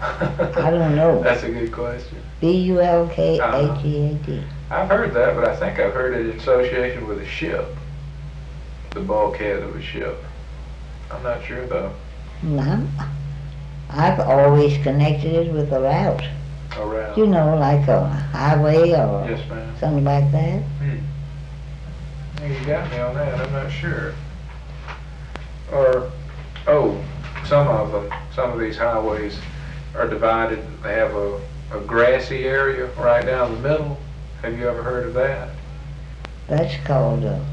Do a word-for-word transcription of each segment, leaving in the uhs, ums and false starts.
I don't know. That's a good question. B U L K A G A D. I've heard that, but I think I've heard it in association with a ship. The bulkhead of a ship. I'm not sure though. No. I've always connected it with a route. A route. You know, like a highway or yes, ma'am. something like that. Hmm. Well, you got me on that. I'm not sure. Or, oh, some of them, some of these highways are divided. They have a, a grassy area right down the middle. Have you ever heard of that? That's called a...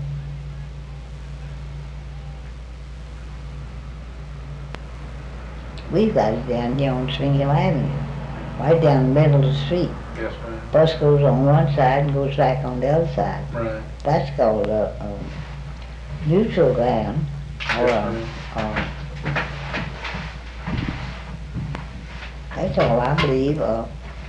We've got it down here on Springhill Avenue, right down the middle of the street. Yes, ma'am. Bus goes on one side and goes back on the other side. Right. That's called a, a neutral ground. Or Yes, a, a, that's all I believe. Uh,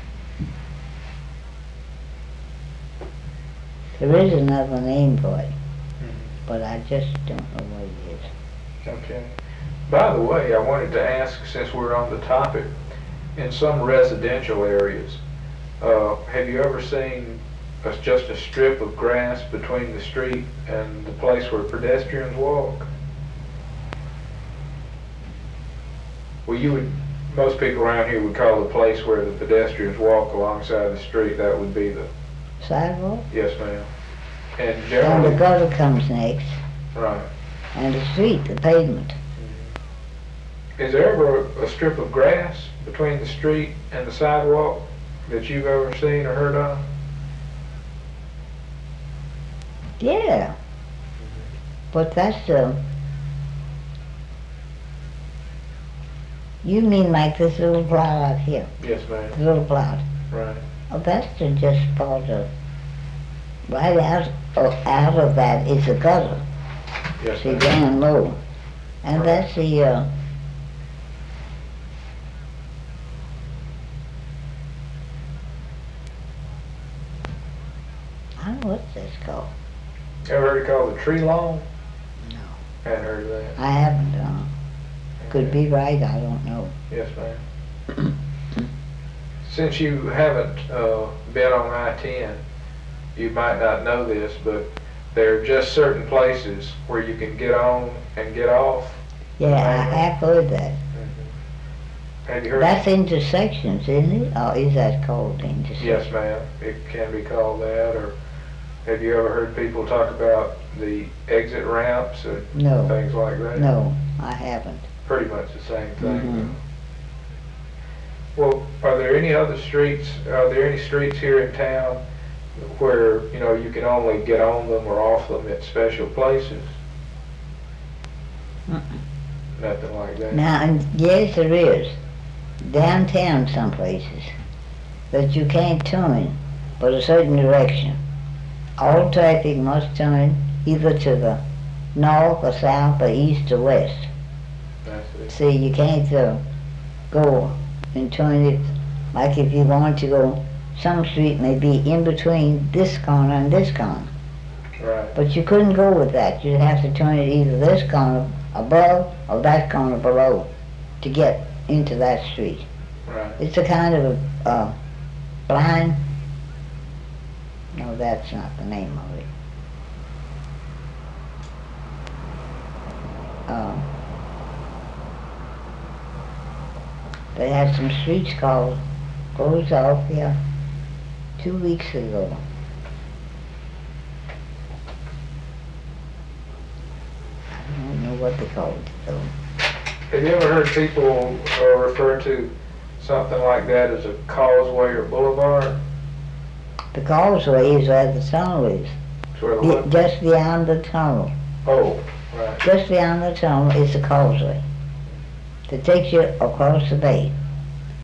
there is another name for it, mm-hmm. but I just don't know what it is. Okay. By the way, I wanted to ask, since we're on the topic, in some residential areas, uh, have you ever seen a, just a strip of grass between the street and the place where pedestrians walk? Well, you would, most people around here would call the place where the pedestrians walk alongside the street, that would be the... Sidewalk? Yes, ma'am. And And generally... the gutter comes next. Right. And the street, the pavement. Is there ever a, a strip of grass between the street and the sidewalk that you've ever seen or heard of? Yeah. But that's the... You mean like this little plot out here? Yes, ma'am. The little plot. Right. Oh, that's the just part of... Right out, oh, out of that is a gutter. Yes, See, ma'am. down low. And Right. that's the, uh... I don't know what that's called. Ever heard it called the tree lawn? No. Hadn't heard of that. I haven't, uh... Could be right, I don't know. Yes, ma'am. Since you haven't uh, been on I ten, you might not know this, but there are just certain places where you can get on and get off. Yeah, I have heard that. Mm-hmm. Have you heard? That's intersections, isn't it? Or is that called intersection? Yes, ma'am. It can be called that. Or have you ever heard people talk about the exit ramps and No. things like that? No, I haven't. Pretty much the same thing. Mhm. Well, are there any other streets, are there any streets here in town where, you know, you can only get on them or off them at special places? Mm-mm. Nothing like that? Now, and yes, there is. Downtown some places that you can't turn but a certain direction. All traffic must turn either to the north or south or east or west. That's it. See, you can't uh, go and turn it like if you want to go, some street may be in between this corner and this corner. Right. But you couldn't go with that. You'd have to turn it either this corner above or that corner below to get into that street. Right. It's a kind of a uh, blind, no, that's not the name of it. Um, they had some streets called closed off here two weeks ago. I don't know what they called it though. Have you ever heard people uh, refer to something like that as a causeway or boulevard? The causeway is where the tunnel is. It's where the Be- what? just beyond the tunnel. Oh, right. Just beyond the tunnel is the causeway that takes you across the bay.